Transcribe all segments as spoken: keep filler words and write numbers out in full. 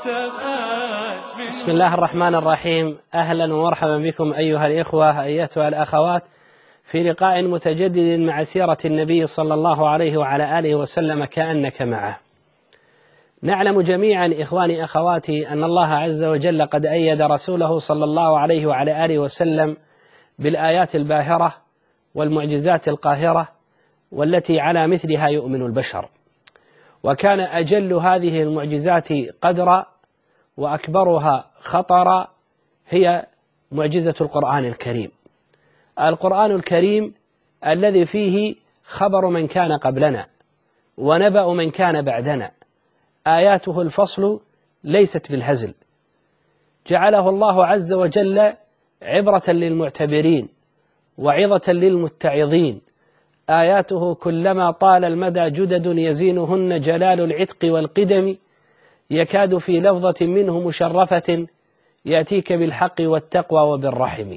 بسم الله الرحمن الرحيم. أهلا ومرحبا بكم أيها الإخوة أيتها الأخوات في لقاء متجدد مع سيرة النبي صلى الله عليه وعلى آله وسلم كأنك معه. نعلم جميعا إخواني أخواتي أن الله عز وجل قد أيد رسوله صلى الله عليه وعلى آله وسلم بالآيات الباهرة والمعجزات القاهرة والتي على مثلها يؤمن البشر، وكان أجل هذه المعجزات قدرا وأكبرها خطرا هي معجزة القرآن الكريم. القرآن الكريم الذي فيه خبر من كان قبلنا ونبأ من كان بعدنا، آياته الفصل ليست بالهزل، جعله الله عز وجل عبرة للمعتبرين وعظة للمتعظين. آياته كلما طال المدى جدد يزينهن جلال العتق والقدم، يكاد في لفظة منه مشرفة يأتيك بالحق والتقوى وبالرحم.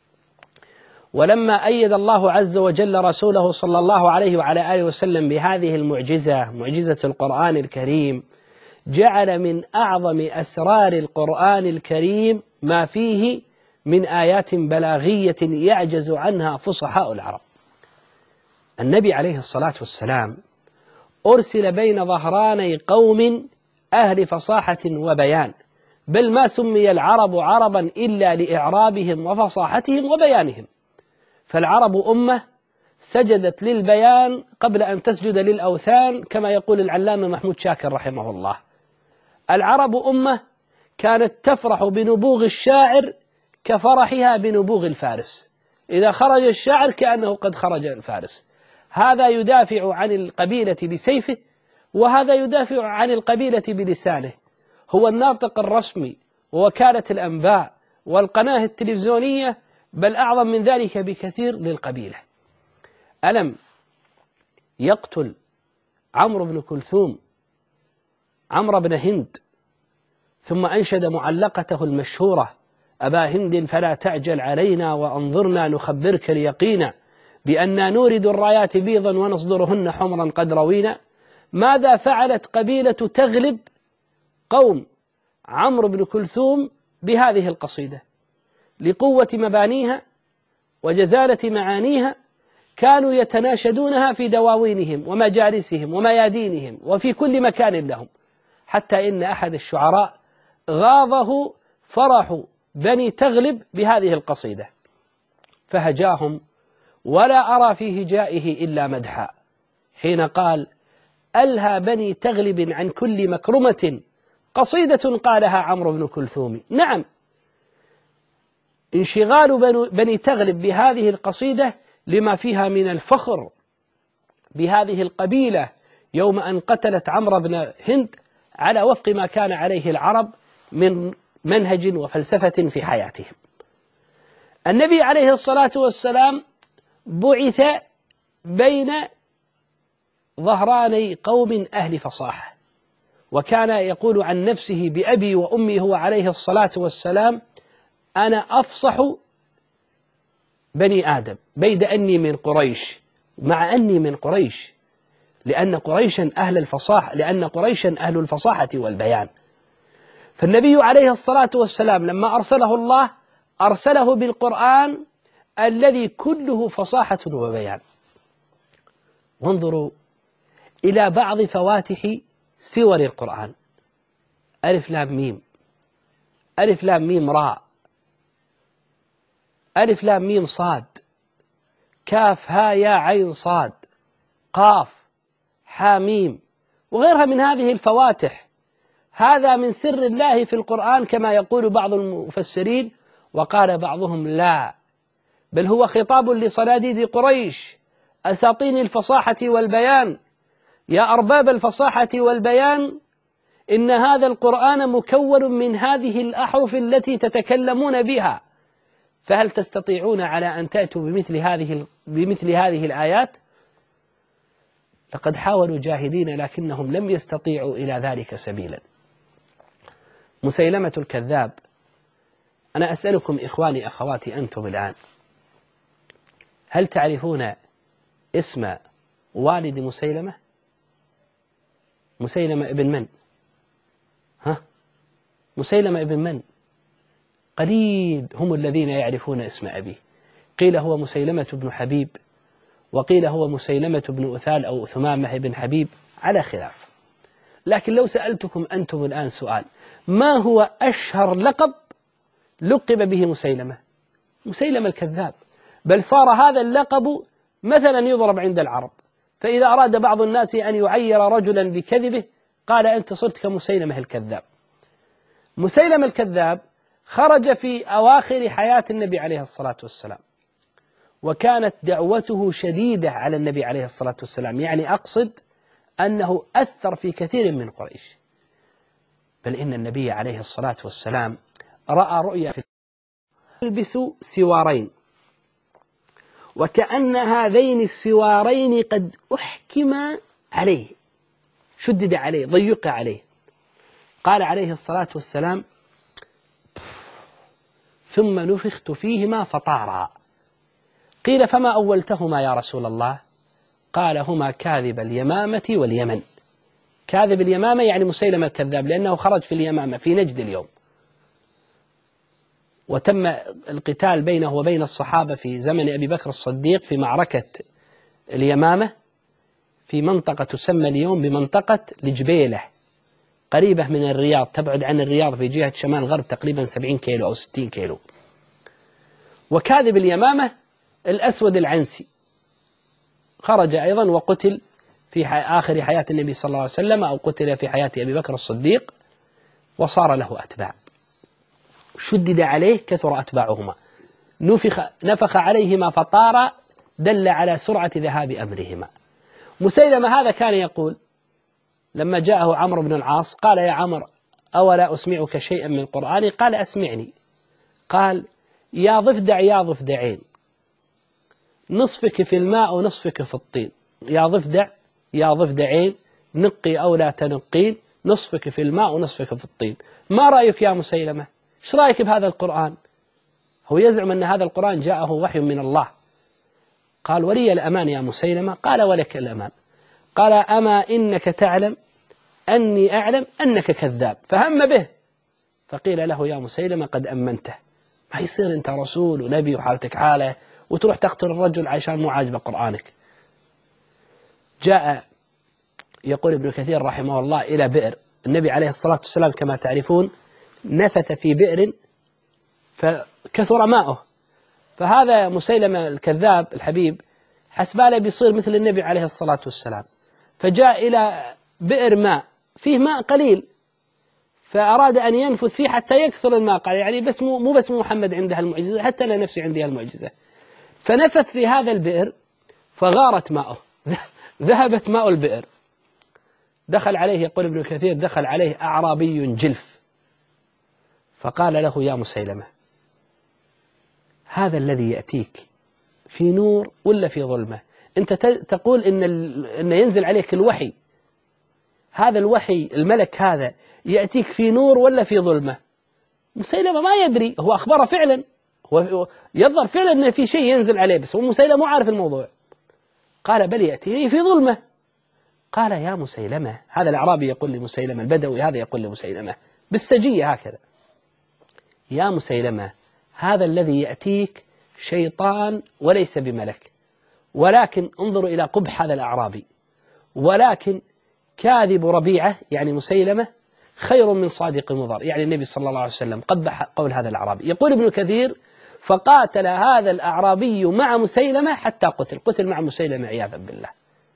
ولما أيد الله عز وجل رسوله صلى الله عليه وعلى آله وسلم بهذه المعجزة، معجزة القرآن الكريم، جعل من أعظم أسرار القرآن الكريم ما فيه من آيات بلاغية يعجز عنها فصحاء العرب. النبي عليه الصلاة والسلام أرسل بين ظهراني قوم أهل فصاحة وبيان، بل ما سمي العرب عربا إلا لإعرابهم وفصاحتهم وبيانهم، فالعرب أمة سجدت للبيان قبل أن تسجد للأوثان، كما يقول العلامة محمود شاكر رحمه الله. العرب أمة كانت تفرح بنبوغ الشاعر كفرحها بنبوغ الفارس، إذا خرج الشاعر كأنه قد خرج الفارس. هذا يدافع عن القبيلة بسيفه، وهذا يدافع عن القبيلة بلسانه، هو الناطق الرسمي ووكالة الأنباء والقناة التلفزيونية، بل أعظم من ذلك بكثير للقبيلة. ألم يقتل عمرو بن كلثوم عمرو بن هند، ثم أنشد معلقته المشهورة: أبا هند فلا تعجل علينا وأنظرنا نخبرك اليقين بأننا نورد الرايات بيضا ونصدرهن حمرا قد روينا. ماذا فعلت قبيلة تغلب قوم عمرو بن كلثوم بهذه القصيدة؟ لقوة مبانيها وجزالة معانيها كانوا يتناشدونها في دواوينهم ومجالسهم وميادينهم وفي كل مكان لهم، حتى إن أحد الشعراء غاضه فرح بني تغلب بهذه القصيدة فهجاهم، ولا أرى في هجائه إلا مدحا، حين قال: ألهى بني تغلب عن كل مكرمة قصيدة قالها عمرو بن كلثوم. نعم، انشغال بني تغلب بهذه القصيدة لما فيها من الفخر بهذه القبيلة يوم أن قتلت عمرو بن هند على وفق ما كان عليه العرب من منهج وفلسفة في حياتهم. النبي عليه الصلاة والسلام بعث بين ظهراني قوم أهل فصاحة، وكان يقول عن نفسه بأبي وأمي هو عليه الصلاة والسلام: أنا أفصح بني آدم، بيد أني من قريش، مع أني من قريش، لأن قريشا أهل الفصاحة لأن قريشا أهل الفصاحة والبيان. فالنبي عليه الصلاة والسلام لما أرسله الله أرسله بالقرآن الذي كله فصاحة وبيان. وانظروا إلى بعض فواتح سور القرآن: ألف لام ميم، ألف لام ميم راء، ألف لام ميم صاد، كاف ها يا عين صاد، قاف حاميم، وغيرها من هذه الفواتح. هذا من سر الله في القرآن كما يقول بعض المفسرين، وقال بعضهم لا، بل هو خطاب لصناديد قريش أساطين الفصاحة والبيان: يا أرباب الفصاحة والبيان، إن هذا القرآن مكون من هذه الأحرف التي تتكلمون بها، فهل تستطيعون على أن تأتوا بمثل هذه بمثل هذه الآيات؟ لقد حاولوا جاهدين لكنهم لم يستطيعوا إلى ذلك سبيلا. مسيلمة الكذاب، أنا أسألكم إخواني أخواتي أنتم الآن، هل تعرفون اسم والد مسيلمة؟ مسيلمة ابن من؟ ها؟ مسيلمة ابن من؟ قليل هم الذين يعرفون اسم أبيه. قيل هو مسيلمة بن حبيب، وقيل هو مسيلمة بن أثال أو ثمامة بن حبيب، على خلاف. لكن لو سألتكم أنتم الآن سؤال، ما هو أشهر لقب لقب به مسيلمة؟ مسيلمة الكذاب. بل صار هذا اللقب مثلا يضرب عند العرب، فإذا أراد بعض الناس أن يعير رجلا بكذبه قال أنت صرت كمسيلمة الكذاب. مسيلمة الكذاب خرج في أواخر حياة النبي عليه الصلاة والسلام، وكانت دعوته شديدة على النبي عليه الصلاة والسلام، يعني أقصد أنه أثر في كثير من قريش. بل إن النبي عليه الصلاة والسلام رأى رؤيا في يلبس سوارين، وكأن هذين السوارين قد أحكم عليه، شدد عليه، ضيق عليه. قال عليه الصلاة والسلام ثم نفخت فيهما فطارا. قيل فما أولتهما يا رسول الله؟ قال هما كاذب اليمامة واليمن. كاذب اليمامة يعني مسيلمة الكذاب، لأنه خرج في اليمامة في نجد اليوم، وتم القتال بينه وبين الصحابة في زمن أبي بكر الصديق في معركة اليمامة في منطقة تسمى اليوم بمنطقة الجبيلة، قريبة من الرياض، تبعد عن الرياض في جهة شمال غرب تقريبا سبعين كيلو أو ستين كيلو. وكاذب اليمامة الأسود العنسي خرج أيضا وقتل في آخر حياة النبي صلى الله عليه وسلم، أو قتل في حياة أبي بكر الصديق، وصار له أتباع، شدد عليه كثر أتباعهما، نفخ, نفخ عليهما فطار، دل على سرعة ذهاب أمرهما. مسيلمة هذا كان يقول لما جاءه عمرو بن العاص قال يا عمرو أولا أسمعك شيئا من القرآن؟ قال أسمعني. قال يا ضفدع يا ضفدعين، نصفك في الماء ونصفك في الطين. يا ضفدع يا ضفدعين، نقي أو لا تنقين، نصفك في الماء ونصفك في الطين. ما رأيك يا مسيلمة؟ ايش رأيك بهذا القرآن؟ هو يزعم أن هذا القرآن جاءه وحي من الله. قال ولي الأمان يا مسيلمة. قال ولك الأمان. قال أما إنك تعلم أني أعلم أنك كذاب، فهم به. فقيل له يا مسيلمة قد أمنته، ما يصير أنت رسول ونبي وحالتك حالة وتروح تقتل الرجل عشان مو عاجبه قرآنك. جاء يقول ابن كثير رحمه الله إلى بئر، النبي عليه الصلاة والسلام كما تعرفون نفث في بئر فكثر ماؤه، فهذا مسيلمة الكذاب الحبيب حسباله بيصير مثل النبي عليه الصلاة والسلام، فجاء إلى بئر ماء فيه ماء قليل، فأراد أن ينفث فيه حتى يكثر الماء. قال يعني بس مو, مو بس محمد عندها المعجزة، حتى أنا نفسي عندي المعجزة. فنفث في هذا البئر فغارت ماؤه، ذهبت ماء البئر. دخل عليه يقول ابن كثير دخل عليه أعرابي جلف فقال له يا مسيلمة هذا الذي يأتيك في نور ولا في ظلمة؟ أنت تقول إن, إن ينزل عليك الوحي، هذا الوحي الملك هذا يأتيك في نور ولا في ظلمة؟ مسيلمة ما يدري، هو أخبره فعلا، هو يظهر فعلا أن في شيء ينزل عليه، بس هو مسيلمة مو عارف الموضوع. قال بل يأتيني في ظلمة. قال يا مسيلمة، هذا الأعرابي يقول لمسيلمة، البدوي هذا يقول لمسيلمة بالسجية هكذا، يا مسيلمة هذا الذي يأتيك شيطان وليس بملك، ولكن انظروا إلى قبح هذا الأعرابي، ولكن كاذب ربيعة يعني مسيلمة خير من صادق مضر، يعني النبي صلى الله عليه وسلم قبح قول هذا الأعرابي. يقول ابن كثير فقاتل هذا الأعرابي مع مسيلمة حتى قتل، قتل مع مسيلمة عياذا بالله.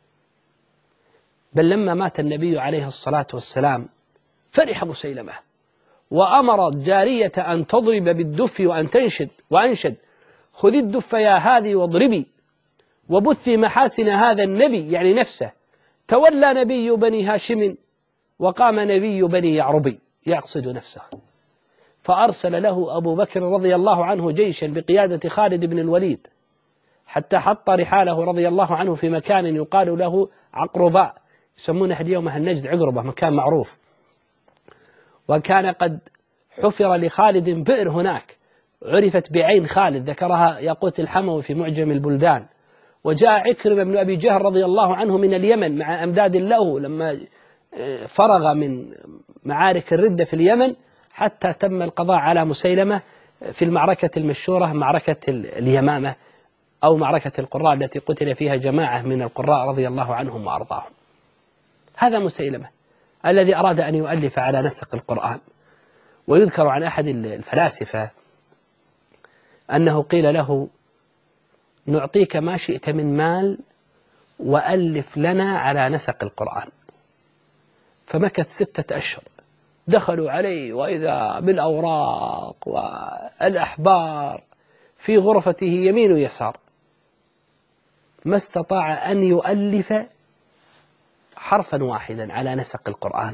بل لما مات النبي عليه الصلاة والسلام فرح مسيلمة وأمر الجارية أن تضرب بالدف وأن تنشد وأنشد خذي الدف يا هذه واضربي وبثي محاسن هذا النبي، يعني نفسه، تولى نبي بني هاشم وقام نبي بني يعربي، يقصد نفسه. فأرسل له أبو بكر رضي الله عنه جيشا بقيادة خالد بن الوليد حتى حط رحاله رضي الله عنه في مكان يقال له عقرباء، يسمونه اليوم أهل نجد عقربة، مكان معروف. وكان قد حفر لخالد بئر هناك عرفت بعين خالد، ذكرها ياقوت الحموي في معجم البلدان. وجاء عكرمة بن أبي جهل رضي الله عنه من اليمن مع أمداد له لما فرغ من معارك الردة في اليمن، حتى تم القضاء على مسيلمة في المعركة المشهورة معركة اليمامة أو معركة القراء التي قتل فيها جماعة من القراء رضي الله عنهم وأرضاهم. هذا مسيلمة الذي أراد أن يؤلف على نسق القرآن. ويذكر عن أحد الفلاسفة أنه قيل له: نعطيك ما شئت من مال وألف لنا على نسق القرآن. فمكث ستة أشهر، دخلوا عليه وإذا بالأوراق والأحبار في غرفته يمين ويسار، ما استطاع أن يؤلف حرفا واحدا على نسق القرآن.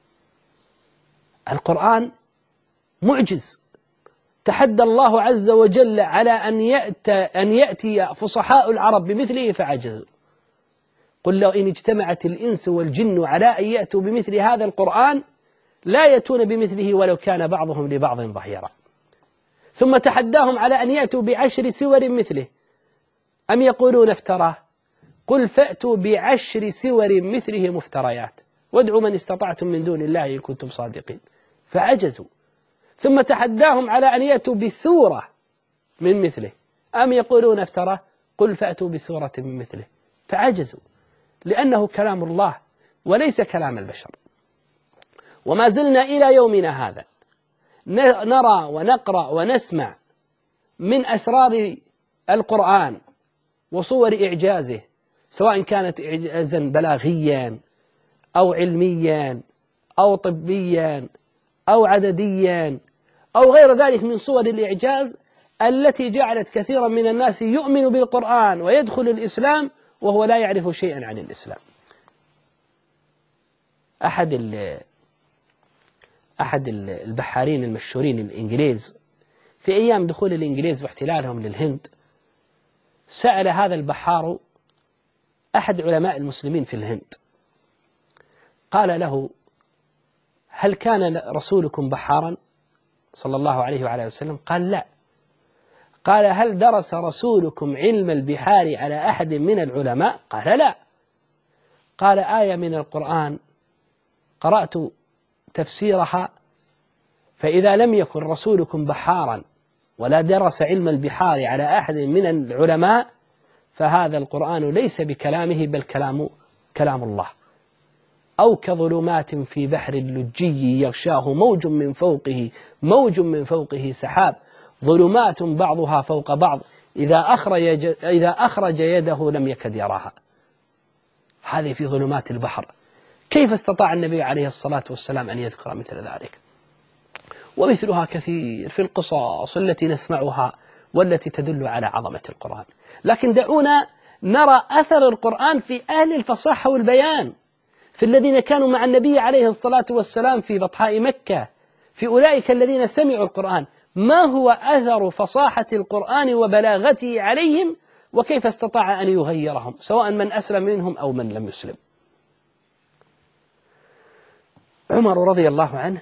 القرآن معجز، تحدى الله عز وجل على أن يأتي, أن يأتي فصحاء العرب بمثله فعجزوا. قل لو إن اجتمعت الإنس والجن على أن يأتوا بمثل هذا القرآن لا يأتون بمثله ولو كان بعضهم لبعض ظهيرا. ثم تحداهم على أن يأتوا بعشر سور مثله، أم يقولون افتراه؟ قل فأتوا بعشر سور مثله مفتريات وادعوا من استطعتم من دون الله إن كنتم صادقين. فعجزوا. ثم تحداهم على أن يأتوا بسورة من مثله، أم يقولون افتراه؟ قل فأتوا بسورة من مثله. فعجزوا، لأنه كلام الله وليس كلام البشر. وما زلنا إلى يومنا هذا نرى ونقرأ ونسمع من أسرار القرآن وصور إعجازه، سواء كانت إعجازا بلاغيا أو علميا أو طبيا أو عدديا أو غير ذلك من صور الإعجاز التي جعلت كثيرا من الناس يؤمن بالقرآن ويدخل الإسلام وهو لا يعرف شيئا عن الإسلام. أحد أحد البحارين المشهورين الإنجليز في أيام دخول الإنجليز واحتلالهم للهند، سأل هذا البحار أحد علماء المسلمين في الهند، قال له: هل كان رسولكم بحارا صلى الله عليه وعلى وسلم؟ قال: لا. قال: هل درس رسولكم علم البحار على أحد من العلماء؟ قال: لا. قال: آية من القرآن قرأت تفسيرها، فإذا لم يكن رسولكم بحارا ولا درس علم البحار على أحد من العلماء فهذا القرآن ليس بكلامه بل كلام كلام الله، أو كظلمات في بحر اللجي يغشاه موج من فوقه موج من فوقه سحاب ظلمات بعضها فوق بعض إذا أخرج, إذا أخرج يده لم يكد يراها. هذه في ظلمات البحر. كيف استطاع النبي عليه الصلاة والسلام أن يذكر مثل ذلك؟ ومثلها كثير في القصص التي نسمعها والتي تدل على عظمة القرآن. لكن دعونا نرى أثر القرآن في أهل الفصاحة والبيان، في الذين كانوا مع النبي عليه الصلاة والسلام في بطحاء مكة، في أولئك الذين سمعوا القرآن. ما هو أثر فصاحة القرآن وبلاغته عليهم، وكيف استطاع أن يغيرهم سواء من أسلم منهم أو من لم يسلم. عمر رضي الله عنه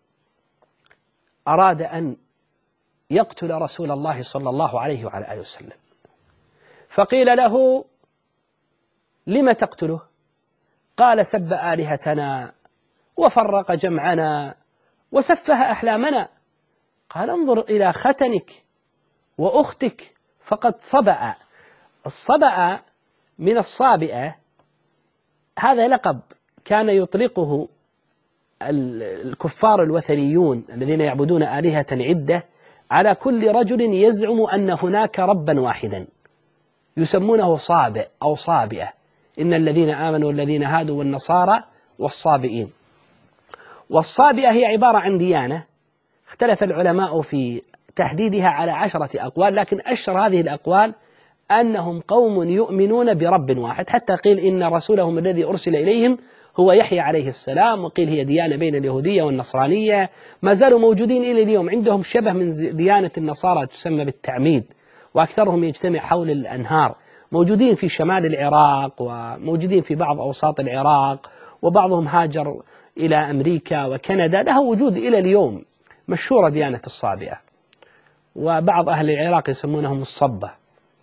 أراد أن يقتل رسول الله صلى الله عليه وعلى آله وسلم، فقيل له: لم تقتله؟ قال: سب آلهتنا وفرق جمعنا وسفه أحلامنا. قال: انظر إلى ختنك وأختك فقد صبأ. الصبأ من الصابئة، هذا لقب كان يطلقه الكفار الوثنيون الذين يعبدون آلهة عدة على كل رجل يزعم أن هناك ربا واحدا، يسمونه صابئ أو صابئة. إن الذين آمنوا والذين هادوا والنصارى والصابئين. والصابئة هي عبارة عن ديانة اختلف العلماء في تحديدها على عشرة أقوال، لكن أشهر هذه الأقوال أنهم قوم يؤمنون برب واحد، حتى قيل إن رسولهم الذي أرسل إليهم هو يحيى عليه السلام، وقيل هي ديانة بين اليهودية والنصرانية. ما زالوا موجودين إلى اليوم، عندهم شبه من ديانة النصارى تسمى بالتعميد، وأكثرهم يجتمع حول الأنهار، موجودين في شمال العراق وموجودين في بعض أوساط العراق، وبعضهم هاجر إلى أمريكا وكندا، له وجود إلى اليوم. مشهورة ديانة الصابئة، وبعض أهل العراق يسمونهم الصبة.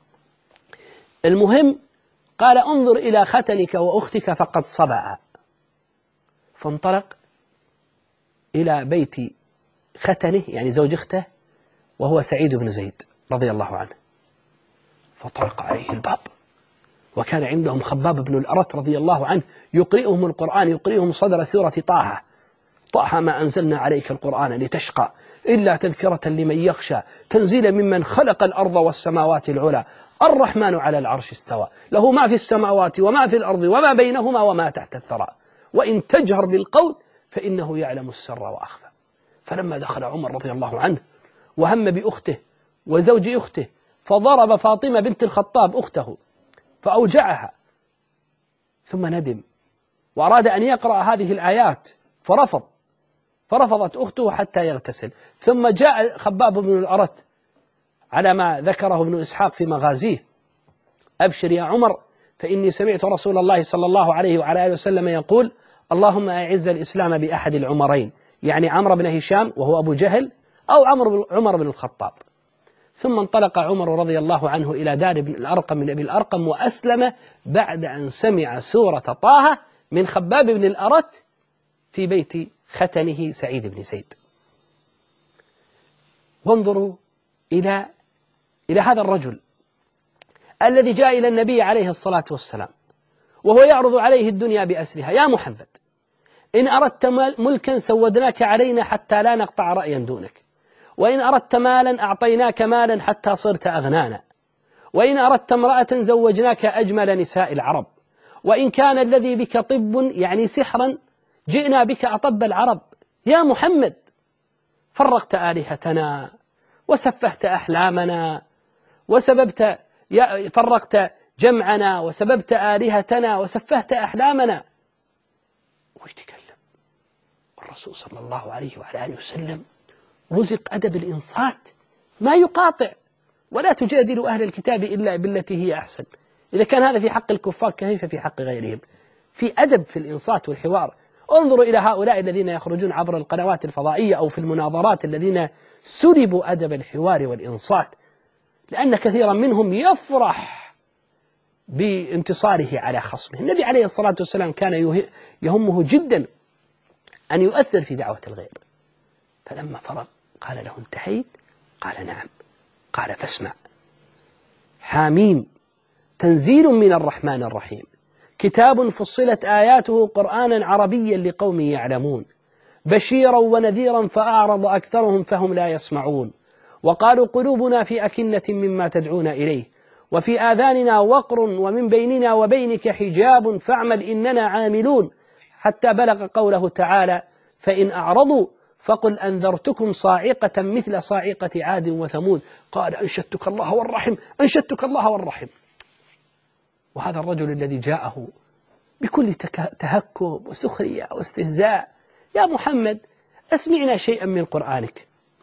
المهم، قال: انظر إلى ختنك وأختك فقد صبأ. فانطلق إلى بيت ختنه يعني زوج أخته، وهو سعيد بن زيد رضي الله عنه، فطرق عليه الباب، وكان عندهم خباب بن الأرت رضي الله عنه يقرئهم القرآن، يقرئهم صدر سورة طه: طه ما أنزلنا عليك القرآن لتشقى إلا تذكرة لمن يخشى تنزيلا ممن خلق الأرض والسماوات العلى الرحمن على العرش استوى له ما في السماوات وما في الأرض وما بينهما وما تحت الثرى وإن تجهر بالقول فإنه يعلم السر وأخفى. فلما دخل عمر رضي الله عنه وهم بأخته وزوج أخته فضرب فاطمة بنت الخطاب أخته فأوجعها، ثم ندم وأراد أن يقرأ هذه الآيات فرفض، فرفضت أخته حتى يغتسل. ثم جاء خباب بن الأرت على ما ذكره ابن إسحاق في مغازيه: أبشر يا عمر فإني سمعت رسول الله صلى الله عليه وعلى آله وسلم يقول: اللهم أعز الإسلام بأحد العمرين، يعني عمرو بن هشام وهو أبو جهل أو عمر بن الخطاب. ثم انطلق عمر رضي الله عنه إلى دار ابن الأرقم من أبي الأرقم وأسلم بعد أن سمع سورة طه من خباب بن الأرت في بيت ختنه سعيد بن زيد. وانظروا إلى إلى هذا الرجل الذي جاء إلى النبي عليه الصلاة والسلام وهو يعرض عليه الدنيا بأسرها: يا محمد، إن أردت ملكا سودناك علينا حتى لا نقطع رأيا دونك، وإن أردت مالا أعطيناك مالا حتى صرت أغنانا، وإن أردت امرأة زوجناك أجمل نساء العرب، وإن كان الذي بك طب يعني سحرا جئنا بك أطب العرب. يا محمد، فرقت آلهتنا وسفهت أحلامنا وسببت فرقت جمعنا وسببت آلهتنا وسفهت أحلامنا. ويتكلم الرسول صلى الله عليه وعلى آله وسلم رزق أدب الإنصات ما يقاطع: ولا تجادل أهل الكتاب إلا بالتي هي أحسن. إذا كان هذا في حق الكفار كيف في حق غيرهم؟ في أدب في الإنصات والحوار. انظروا إلى هؤلاء الذين يخرجون عبر القنوات الفضائية أو في المناظرات الذين سلبوا أدب الحوار والإنصات، لأن كثيرا منهم يفرح بانتصاره على خصمه. النبي عليه الصلاة والسلام كان يهمه جدا أن يؤثر في دعوة الغير، فلما فرغ قال له: انتهيت؟ قال: نعم. قال: فاسمع: حاميم تنزيل من الرحمن الرحيم، كتاب فصلت آياته قرآنا عربيا لقوم يعلمون، بشيرا ونذيرا فأعرض أكثرهم فهم لا يسمعون، وقالوا قلوبنا في أكنة مما تدعون إليه، وفي آذاننا وقر ومن بيننا وبينك حجاب فاعمل إننا عاملون، حتى بلغ قوله تعالى: فإن أعرضوا فقل أنذرتكم صاعقة مثل صاعقة عاد وثمود. قال: أنشدتك الله والرحم، أنشدتك الله والرحم. وهذا الرجل الذي جاءه بكل تهكم وسخرية واستهزاء: يا محمد، أسمعنا شيئا من قرآنك.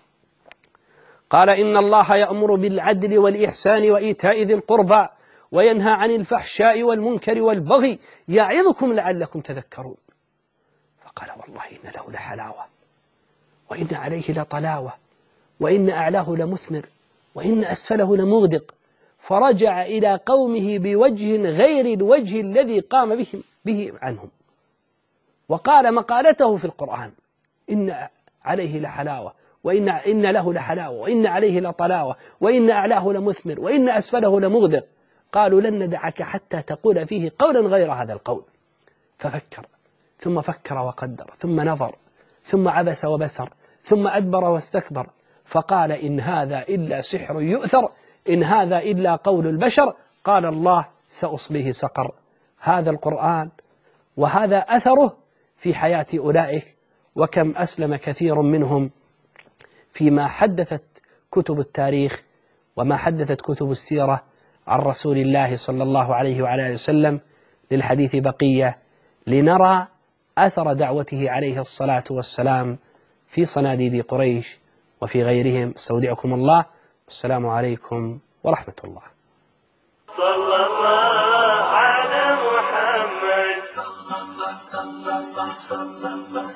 قال: إن الله يأمر بالعدل والإحسان وإيتاء ذي القربى وينهى عن الفحشاء والمنكر والبغي يعظكم لعلكم تذكرون. فقال: والله إن له لحلاوة، وإن عليه لطلاوة، وإن أعلاه لمثمر، وإن أسفله لمغدق. فرجع إلى قومه بوجه غير الوجه الذي قام به, به عنهم، وقال مقالته في القرآن: إن عليه لحلاوة، وإن إن له لحلاوة، وإن عليه لطلاوة، وإن أعلاه لمثمر، وإن أسفله لمغدق. قالوا: لن ندعك حتى تقول فيه قولا غير هذا القول. ففكر ثم فكر وقدر ثم نظر ثم عبس وبسر ثم أدبر واستكبر، فقال: إن هذا إلا سحر يؤثر، إن هذا إلا قول البشر. قال الله: سأصليه سقر. هذا القرآن وهذا أثره في حياة أولئك، وكم أسلم كثير منهم فيما حدثت كتب التاريخ وما حدثت كتب السيرة عن رسول الله صلى الله عليه وعلى آله وسلم. للحديث بقية لنرى أثر دعوته عليه الصلاة والسلام في صناديد قريش وفي غيرهم. استودعكم الله، والسلام عليكم ورحمة الله. صلى الله على محمد صلى الله صلى الله صلى الله